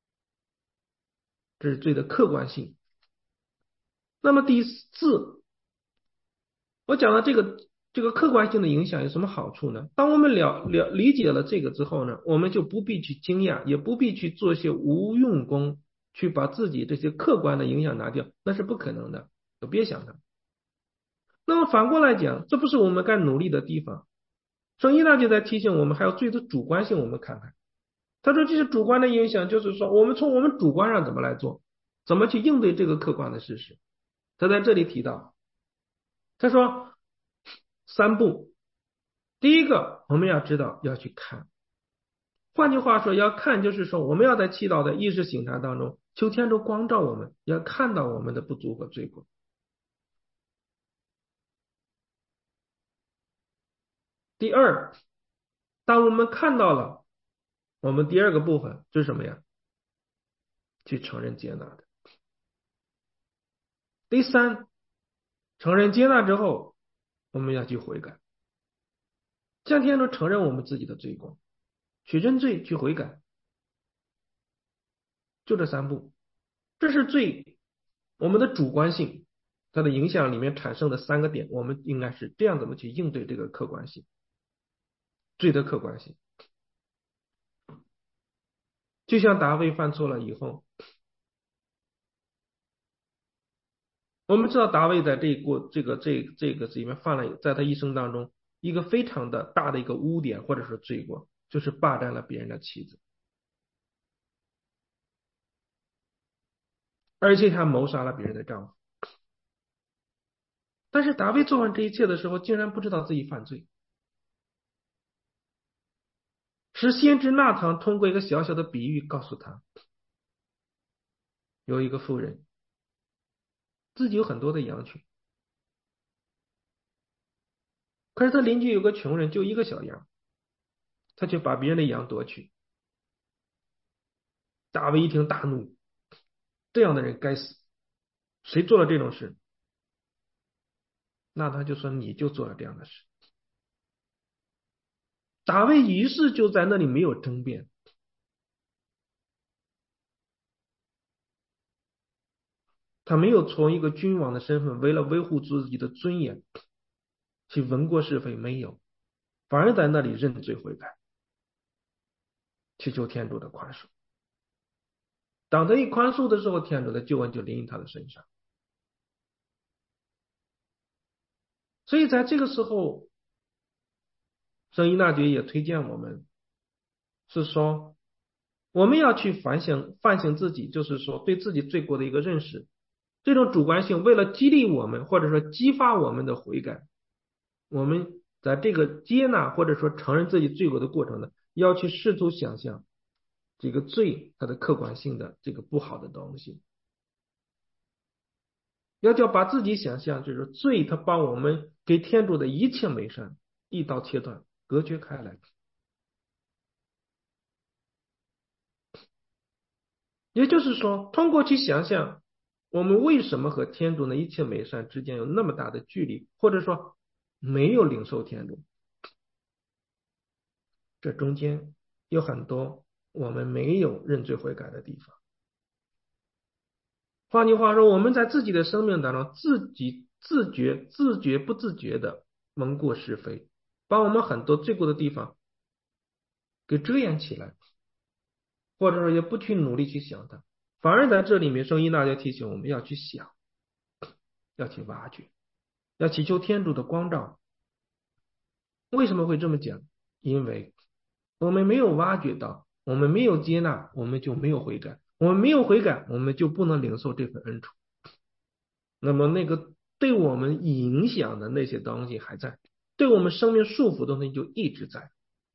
这是罪的客观性。那么第四，我讲的这个这个客观性的影响有什么好处呢？当我们了了理解了这个之后呢，我们就不必去惊讶，也不必去做一些无用功，去把自己这些客观的影响拿掉，那是不可能的，就别想它。那么反过来讲，这不是我们该努力的地方。圣依纳就在提醒我们，还有罪的主观性，我们看看。他说这些主观的影响，就是说我们从我们主观上怎么来做，怎么去应对这个客观的事实。他在这里提到，他说三步，第一个我们要知道要去看，换句话说，要看就是说我们要在祈祷的意识形态当中，求天主光照我们，要看到我们的不足和罪过。第二，当我们看到了，我们第二个部分就是什么呀？去承认接纳的。第三，承认接纳之后，我们要去悔改，向天主承认我们自己的罪过，去认罪，去悔改，就这三步。这是最我们的主观性它的影响里面产生的三个点，我们应该是这样怎么去应对这个客观性，罪的客观性。就像大卫犯错了以后，我们知道大卫在这一过这个这这个里面犯了，在他一生当中一个非常的大的一个污点或者说罪过，就是霸占了别人的妻子，而且他谋杀了别人的丈夫。但是大卫做完这一切的时候，竟然不知道自己犯罪，是先知纳堂通过一个小小的比喻告诉他，有一个妇人自己有很多的羊群，可是他邻居有个穷人，就一个小羊，他却把别人的羊夺去。大卫一听大怒，这样的人该死，谁做了这种事？那他就说你就做了这样的事。大卫于是就在那里没有争辩，他没有从一个君王的身份为了维护自己的尊严去闻过是非，没有，反而在那里认罪悔改，去求天主的宽恕。当他一宽恕的时候，天主的救恩就临他的身上。所以在这个时候，圣依纳爵也推荐我们，是说我们要去反省反省自己，就是说对自己罪过的一个认识。这种主观性为了激励我们，或者说激发我们的悔改，我们在这个接纳或者说承认自己罪过的过程呢，要去试图想象这个罪它的客观性的这个不好的东西，要叫把自己想象就是罪它把我们给天主的一切美善一刀切断，隔绝开来。也就是说，通过去想象我们为什么和天主的一切美善之间有那么大的距离，或者说没有领受天主，这中间有很多我们没有认罪悔改的地方。换句话说，我们在自己的生命当中，自己自觉、自觉不自觉的闻过是非，把我们很多罪过的地方给遮掩起来。 或者说也不去努力去想它，反而在这里面，圣依纳爵提醒我们要去想，要去挖掘，要祈求天主的光照。为什么会这么讲？因为我们没有挖掘到，我们没有接纳，我们就没有悔改，我们没有悔改，我们就不能领受这份恩宠。那么那个对我们影响的那些东西还在，对我们生命束缚的东西就一直在。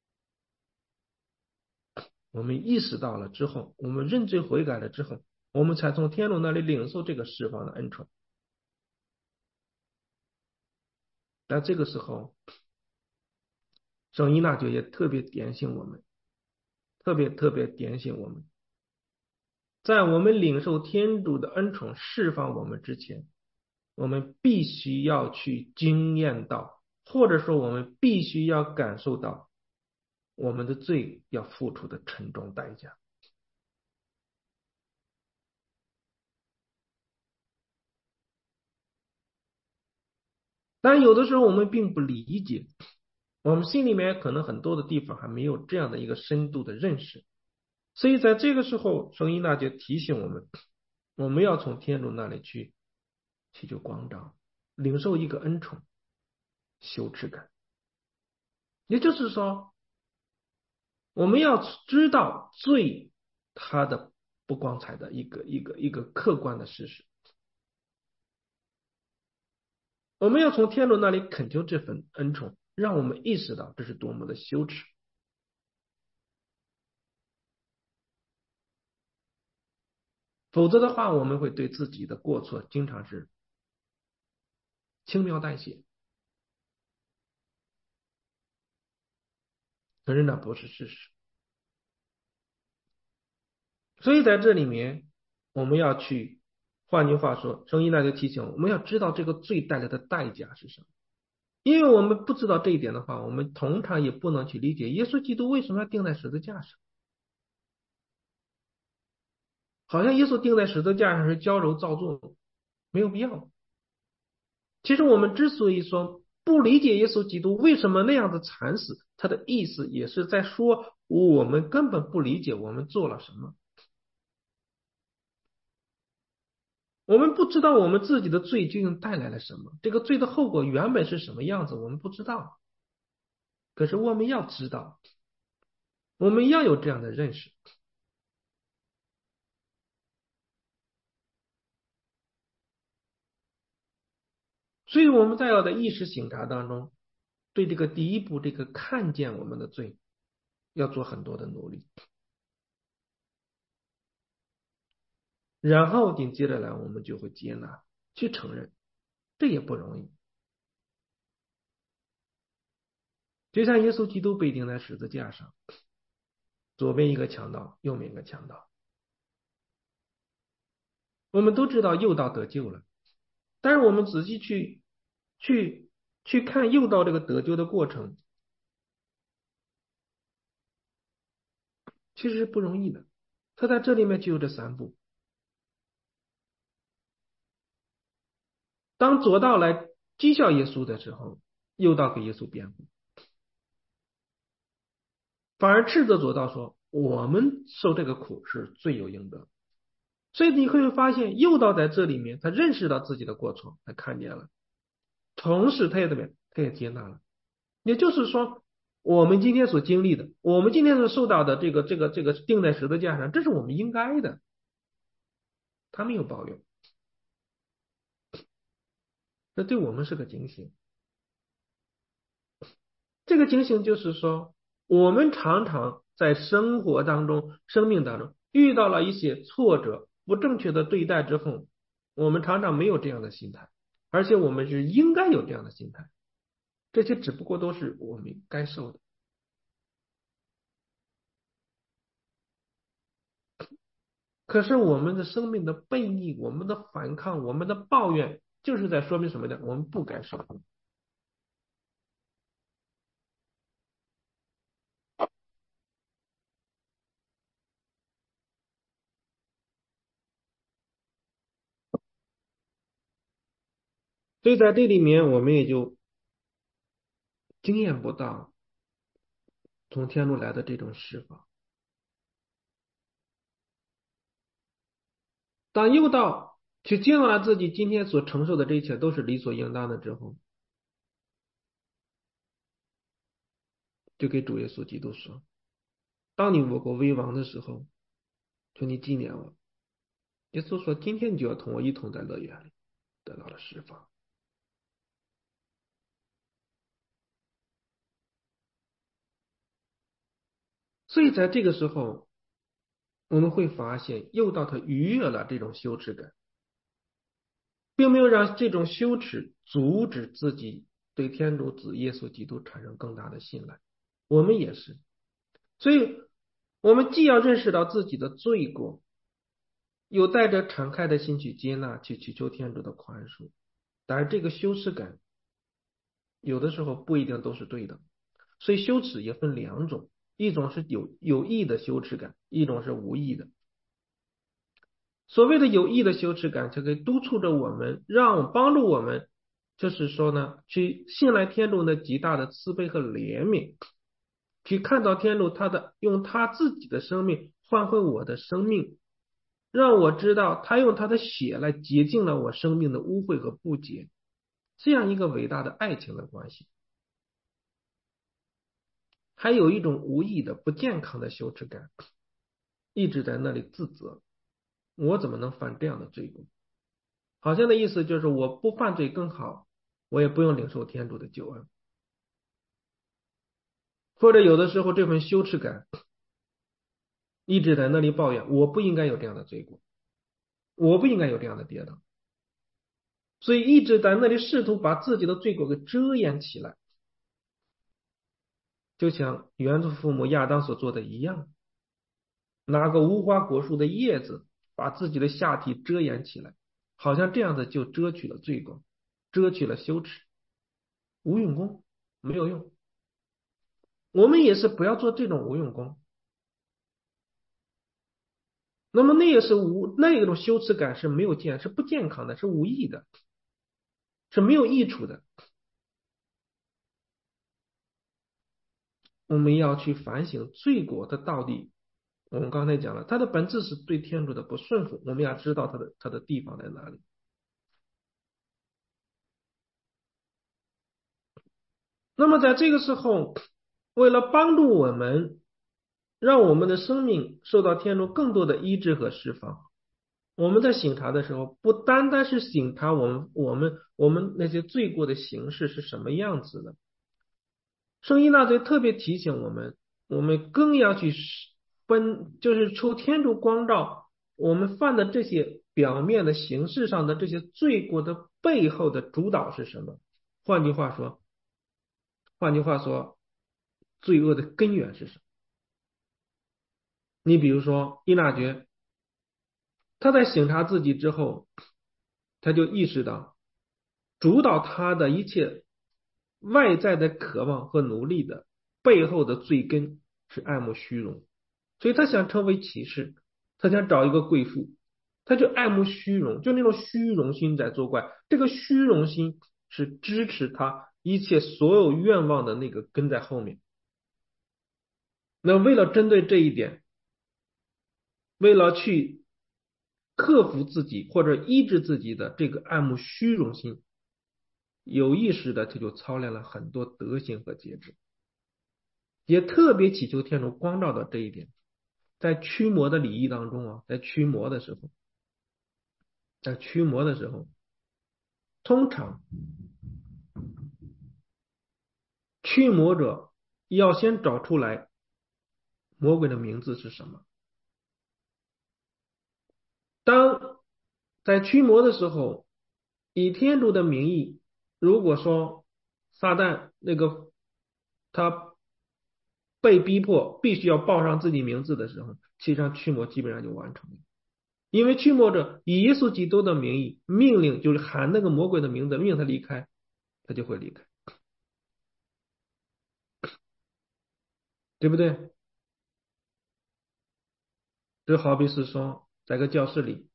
我们意识到了之后，我们认罪悔改了之后，我们才从天主那里领受这个释放的恩宠。但这个时候，圣依纳爵也特别点醒我们，特别特别点醒我们，在我们领受天主的恩宠释放我们之前，我们必须要去经验到，或者说我们必须要感受到我们的罪要付出的沉重代价。但有的时候我们并不理解，我们心里面可能很多的地方还没有这样的一个深度的认识，所以在这个时候，圣依纳爵提醒我们，我们要从天主那里去祈求光照，领受一个恩宠，羞耻感。也就是说，我们要知道罪它的不光彩的一个一个一个客观的事实，我们要从天主那里恳求这份恩宠，让我们意识到这是多么的羞耻。否则的话，我们会对自己的过错经常是轻描淡写，可是那不是事实。所以在这里面，我们要去，换句话说，圣依纳就提醒我们要知道这个罪带来的代价是什么。因为我们不知道这一点的话，我们通常也不能去理解耶稣基督为什么要钉在十字架上。好像耶稣钉在十字架上是矫揉造作，没有必要。其实我们之所以说不理解耶稣基督为什么那样的惨死，他的意思也是在说我们根本不理解我们做了什么。我们不知道我们自己的罪究竟带来了什么，这个罪的后果原本是什么样子，我们不知道。可是我们要知道，我们要有这样的认识。所以我们在要在意识醒察当中，对这个第一步，这个看见我们的罪，要做很多的努力。然后紧接着来，我们就会接纳，去承认，这也不容易。就像耶稣基督被钉在十字架上，左边一个强盗，右边一个强盗。我们都知道右道得救了，但是我们仔细去去去看右道这个得救的过程，其实是不容易的。他在这里面就有这三步。当左道来讥笑耶稣的时候，右道给耶稣辩护，反而斥责左道说：“我们受这个苦是罪有应得。”所以你会发现，右道在这里面，他认识到自己的过错，他看见了，同时他也怎么样？他也接纳了。也就是说，我们今天所经历的，我们今天所受到的这个这个这个钉在十字架上，这是我们应该的。他没有抱怨，这对我们是个警醒。这个警醒就是说，我们常常在生活当中、生命当中遇到了一些挫折、不正确的对待之后，我们常常没有这样的心态，而且我们是应该有这样的心态。这些只不过都是我们该受的。可是我们的生命的悖逆、我们的反抗、我们的抱怨，就是在说明什么呢？我们不该受。所以在这里面，我们也就经验不到从天路来的这种释放。 当诱导去接纳了自己今天所承受的这一切都是理所应当的之后，就给主耶稣基督说：当你我国危亡的时候，求你纪念我。耶稣说：今天你就要同我一同在乐园里得到了释放。所以在这个时候，我们会发现诱导他逾越了这种羞耻感，并没有让这种羞耻阻止自己对天主子耶稣基督产生更大的信赖。我们也是，所以我们既要认识到自己的罪过，有带着敞开的心去接纳，去祈求天主的宽恕。但是这个羞耻感有的时候不一定都是对的，所以羞耻也分两种，一种是有有意的羞耻感，一种是无意的。所谓的有意的羞耻感，就可以督促着我们，让帮助我们，就是说呢，去信赖天主的极大的慈悲和怜悯，去看到天主他的用他自己的生命换回我的生命，让我知道他用他的血来洁净了我生命的污秽和不洁，这样一个伟大的爱情的关系。还有一种无意的不健康的羞耻感，一直在那里自责，我怎么能犯这样的罪过？好像的意思就是我不犯罪更好，我也不用领受天主的救恩。或者有的时候这份羞耻感一直在那里抱怨，我不应该有这样的罪过，我不应该有这样的跌倒，所以一直在那里试图把自己的罪过给遮掩起来，就像原祖父母亚当所做的一样，拿个无花果树的叶子把自己的下体遮掩起来，好像这样子就遮去了罪过，遮去了羞耻，无用功，没有用。我们也是不要做这种无用功。那么那也是无那种羞耻感是没有健是不健康的，是无益的，是没有益处的。我们要去反省罪过的到底。我们刚才讲了，它的本质是对天主的不顺服，我们要知道它的它的地方在哪里。那么在这个时候，为了帮助我们，让我们的生命受到天主更多的医治和释放，我们在省察的时候，不单单是省察我们我们我们那些罪过的形式是什么样子的。圣依纳爵特别提醒我们，我们更要去分，就是求天主光照我们犯的这些表面的形式上的这些罪过的背后的主导是什么？换句话说，换句话说，罪恶的根源是什么？你比如说依纳爵，他在省察自己之后，他就意识到，主导他的一切外在的渴望和努力的背后的罪根是爱慕虚荣，所以他想成为骑士，他想找一个贵妇，他就爱慕虚荣，就那种虚荣心在作怪。这个虚荣心是支持他一切所有愿望的那个根在后面。那为了针对这一点，为了去克服自己或者医治自己的这个爱慕虚荣心，有意识的他就操练了很多德行和节制，也特别祈求天主光照到这一点。在驱魔的礼仪当中啊，在驱魔的时候，在驱魔的时候，通常驱魔者要先找出来魔鬼的名字是什么。当在驱魔的时候，以天主的名义，如果说撒旦那个他被逼迫必须要报上自己名字的时候，其实上驱魔基本上就完成了。因为驱魔者以耶稣基督的名义命令，就是喊那个魔鬼的名字，命他离开，他就会离开，对不对？就好比是说，在个教室里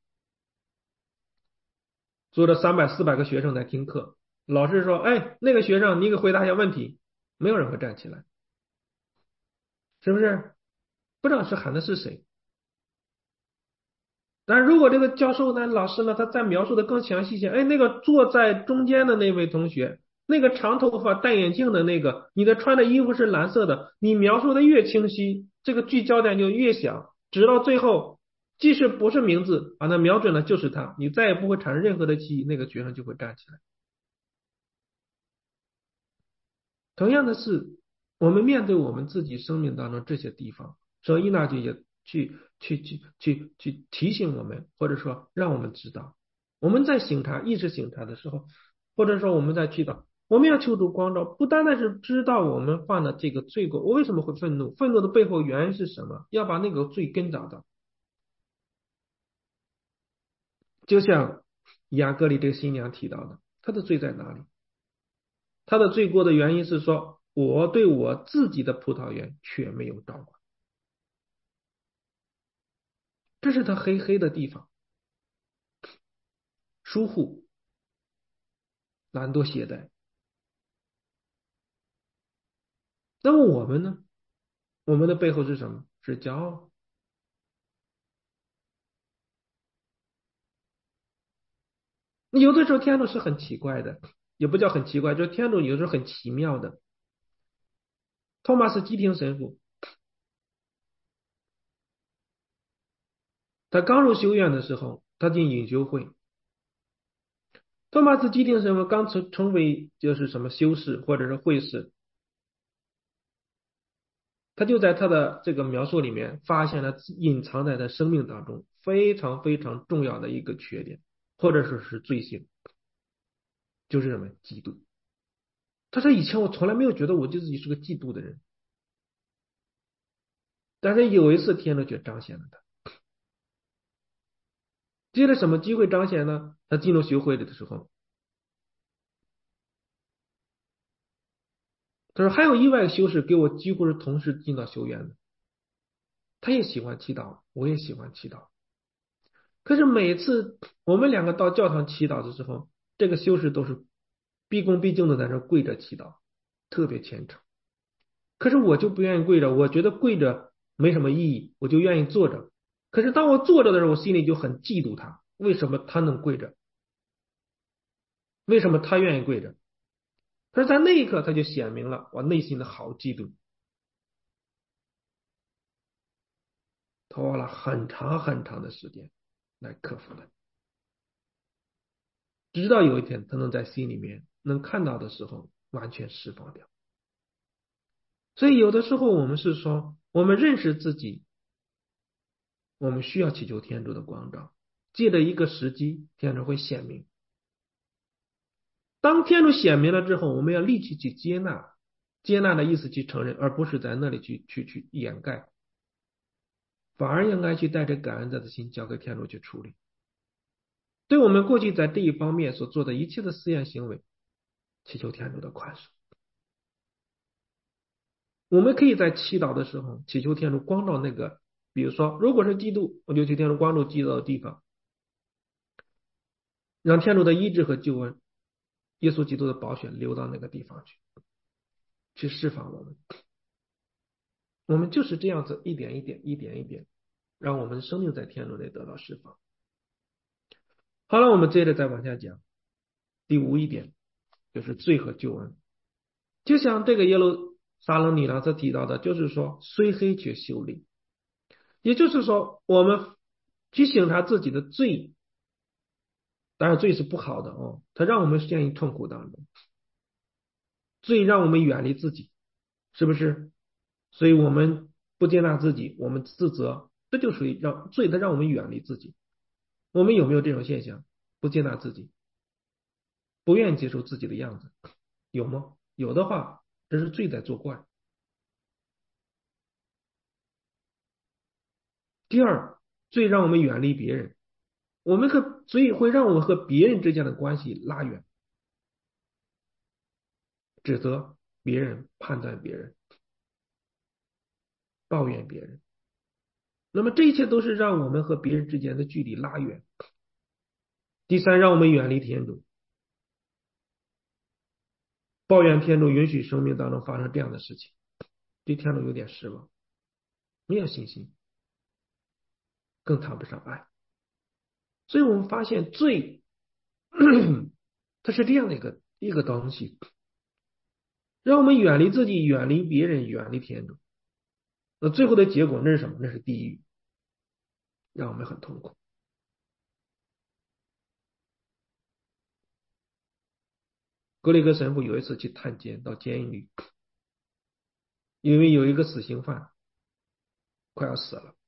坐着三百、四百个学生在听课，老师说：“哎，那个学生，你给回答一下问题。”没有人会站起来，是不是？不知道是喊的是谁。 但如果这个教授呢，老师呢，他再描述的更详细些，哎，那个坐在中间的那位同学，那个长头发戴眼镜的那个，你的穿的衣服是蓝色的，你描述的越清晰，这个聚焦点就越小，直到最后，即使不是名字，把它瞄准了就是他，你再也不会产生任何的记忆，那个学生就会站起来。同样的是，我们面对我们自己生命当中这些地方，所以伊娜就也去去去去去提醒我们，或者说让我们知道，我们在醒察意识醒察的时候，或者说我们在祈祷，我们要求助光照，不单单是知道我们犯了这个罪过，我为什么会愤怒？愤怒的背后原因是什么？要把那个罪根找到。就像雅各里这个新娘提到的，她的罪在哪里？她的罪过的原因是说，我对我自己的葡萄园却没有照管。这是他黑黑的地方，疏忽、懒惰懈怠。那么我们呢？我们的背后是什么？是骄傲。有的时候天主是很奇怪的，也不叫很奇怪，就是天主有时候很奇妙的。托马斯基廷神父，他刚入修院的时候，他进隐修会。托马斯基廷神父刚成成为就是什么修士或者是会士，他就在他的这个描述里面发现了隐藏在他生命当中非常非常重要的一个缺点，或者说是罪性，就是什么嫉妒。他说以前我从来没有觉得我自己是个嫉妒的人，但是有一次天主却彰显了他。借着什么机会彰显呢？他进入修会里的时候，他说还有意外的修士给我几乎是同时进到修院的，他也喜欢祈祷，我也喜欢祈祷。可是每次我们两个到教堂祈祷的时候，这个修士都是毕恭毕敬的在那跪着祈祷，特别虔诚。可是我就不愿意跪着，我觉得跪着没什么意义，我就愿意坐着。可是当我坐着的时候，我心里就很嫉妒他，为什么他能跪着？为什么他愿意跪着？可是，在那一刻，他就显明了我内心的好嫉妒。他花了很长很长的时间来克服的，直到有一天，他能在心里面能看到的时候，完全释放掉。所以，有的时候我们是说，我们认识自己，我们需要祈求天主的光照，借着一个时机，天主会显明。当天主显明了之后，我们要立即去接纳，接纳的意思去承认，而不是在那里去去去掩盖，反而应该去带着感恩的心交给天主去处理。对我们过去在这一方面所做的一切的思想行为，祈求天主的宽恕。我们可以在祈祷的时候祈求天主光照那个，比如说，如果是嫉妒，我就求天主光照嫉妒的地方，让天主的医治和救恩，耶稣基督的宝血流到那个地方去，去释放我们。我们就是这样子一点一点、一点一点，让我们的生命在天主内得到释放。好了，我们接着再往下讲。第五一点就是罪和救恩。就像这个耶路撒冷女郎所提到的，就是说虽黑却秀丽，也就是说我们去省察自己的罪，当然罪是不好的哦，它让我们陷于痛苦当中，罪让我们远离自己，是不是？所以我们不接纳自己，我们自责，这就属于让罪，它让我们远离自己。我们有没有这种现象？不接纳自己，不愿意接受自己的样子，有吗？有的话，这是罪在作怪。第二，罪让我们远离别人，我们和罪会让我们和别人之间的关系拉远，指责别人、判断别人、抱怨别人。那么这一切都是让我们和别人之间的距离拉远。第三，让我们远离天主，抱怨天主允许生命当中发生这样的事情，对天主有点失望，没有信心，更谈不上爱。 所以我们发现罪，它是这样的一个一个东西，让我们远离自己，远离别人，远离天主。那最后的结果那是什么？那是地狱，让我们很痛苦。格雷格神父有一次去探监到监狱里，因为有一个死刑犯快要死了，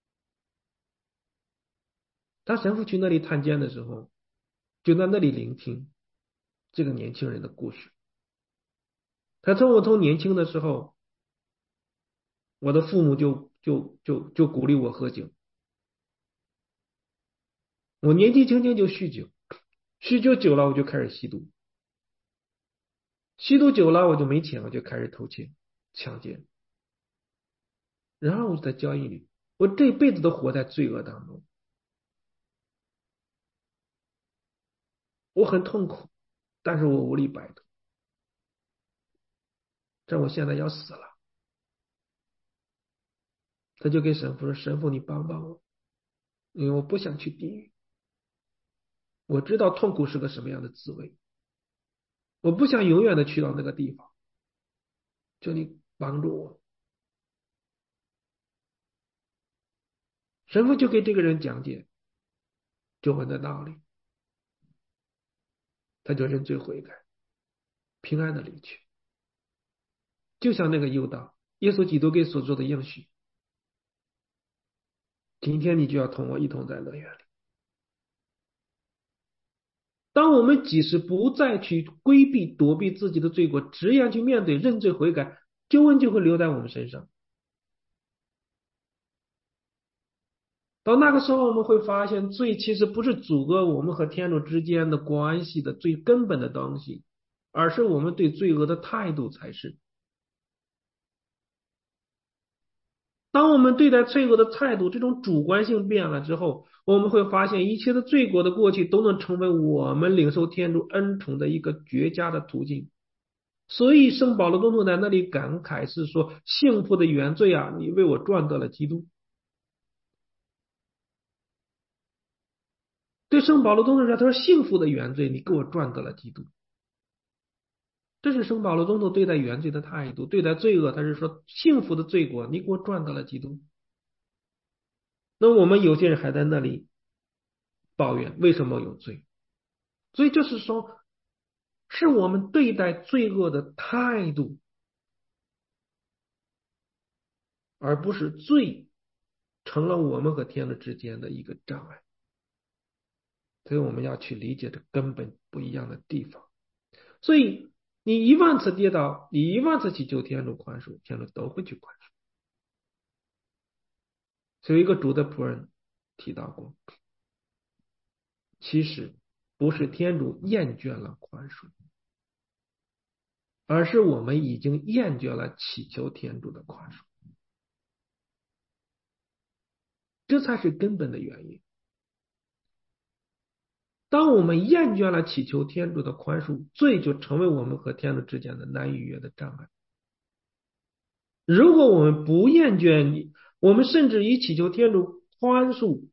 当神父去那里探监的时候，就在那里聆听这个年轻人的故事。他从我从年轻的时候，我的父母就就就就鼓励我喝酒，我年纪轻轻就酗酒，酗酒久了我就开始吸毒，吸毒久了我就没钱，我就开始偷窃、抢劫，然后我就在监狱里，我这辈子都活在罪恶当中，我很痛苦，但是我无力摆脱，这我现在要死了。他就给神父说：“神父，你帮帮我，因为我不想去地狱，我知道痛苦是个什么样的滋味，我不想永远的去到那个地方，求你帮助我。”神父就给这个人讲解救恩的道理，他就认罪悔改，平安的离去。就像那个犹大，耶稣基督给所做的应许，今天你就要同我一同在乐园里。当我们即使不再去规避躲避自己的罪过，直言去面对认罪悔改，救恩就会留在我们身上。到那个时候，我们会发现，罪其实不是阻隔我们和天主之间的关系的最根本的东西，而是我们对罪恶的态度才是。当我们对待罪恶的态度这种主观性变了之后，我们会发现一切的罪过的过去都能成为我们领受天主恩宠的一个绝佳的途径。所以圣保罗宗徒在那里感慨是说：幸福的原罪啊，你为我赚得了基督。对圣保罗宗徒说，他说幸福的原罪，你给我赚得了基督。这是圣保罗宗徒对待原罪的态度，对待罪恶，他是说幸福的罪过，你给我赚得了基督。那我们有些人还在那里抱怨为什么有罪，所以就是说，是我们对待罪恶的态度，而不是罪成了我们和天主之间的一个障碍。所以我们要去理解这根本不一样的地方。所以你一万次跌倒，你一万次祈求天主宽恕，天主都会去宽恕。所以一个主的仆人提到过，其实不是天主厌倦了宽恕，而是我们已经厌倦了祈求天主的宽恕，这才是根本的原因。当我们厌倦了祈求天主的宽恕，罪就成为我们和天主之间的难以逾越的障碍。如果我们不厌倦你，我们甚至以祈求天主宽恕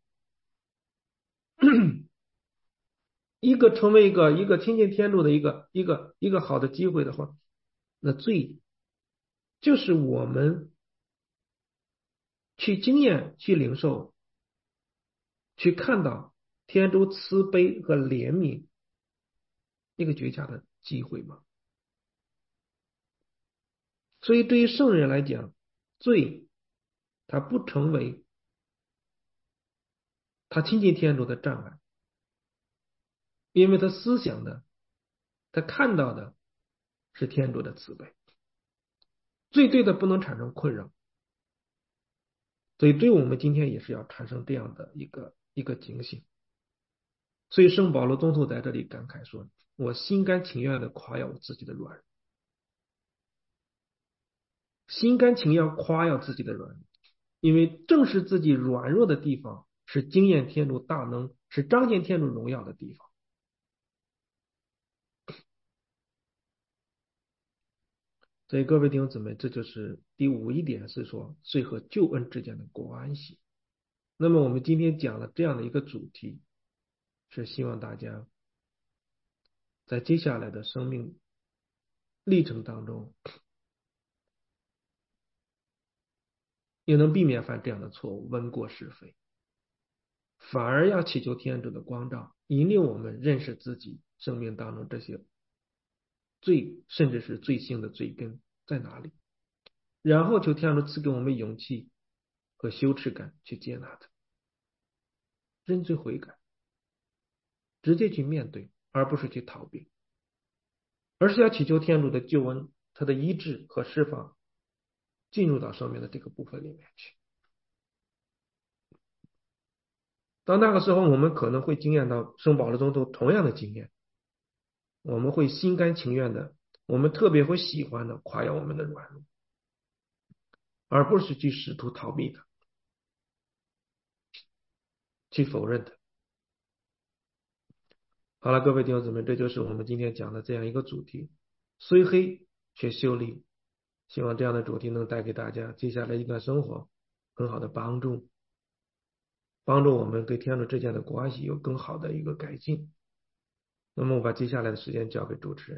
一个成为一个一个亲近天主的一个一个一个好的机会的话，那罪就是我们去经验、去领受、去看到天主慈悲和怜悯一个绝佳的机会嘛。所以对于圣人来讲，罪它不成为他亲近天主的障碍，因为他思想的，他看到的是天主的慈悲，罪对他不能产生困扰。所以对我们今天也是要产生这样的一个一个警醒。所以圣保罗宗徒在这里感慨说：“我心甘情愿的夸耀我自己的软弱，心甘情愿夸耀自己的软弱，因为正是自己软弱的地方，是经验天主大能，是彰显天主荣耀的地方。”所以各位弟兄姊妹，这就是第五一点，是说罪和救恩之间的关系。那么我们今天讲了这样的一个主题， 是希望大家在接下来的生命历程当中，也能避免犯这样的错误，闻过是非，反而要祈求天主的光照，引领我们认识自己生命当中这些罪，甚至是罪性的罪根在哪里，然后求天主赐给我们勇气和羞耻感去接纳它，认罪悔改，直接去面对，而不是去逃避，而是要祈求天主的救恩，他的医治和释放进入到生命的这个部分里面去。到那个时候，我们可能会经验到圣保罗宗徒同样的经验，我们会心甘情愿的，我们特别会喜欢的夸耀我们的软弱，而不是去试图逃避它，去否认它。好了，各位弟兄姊妹，这就是我们今天讲的这样一个主题，虽黑却秀丽。希望这样的主题能带给大家接下来一段生活很好的帮助，帮助我们跟天主之间的关系有更好的一个改进。那么我把接下来的时间交给主持人。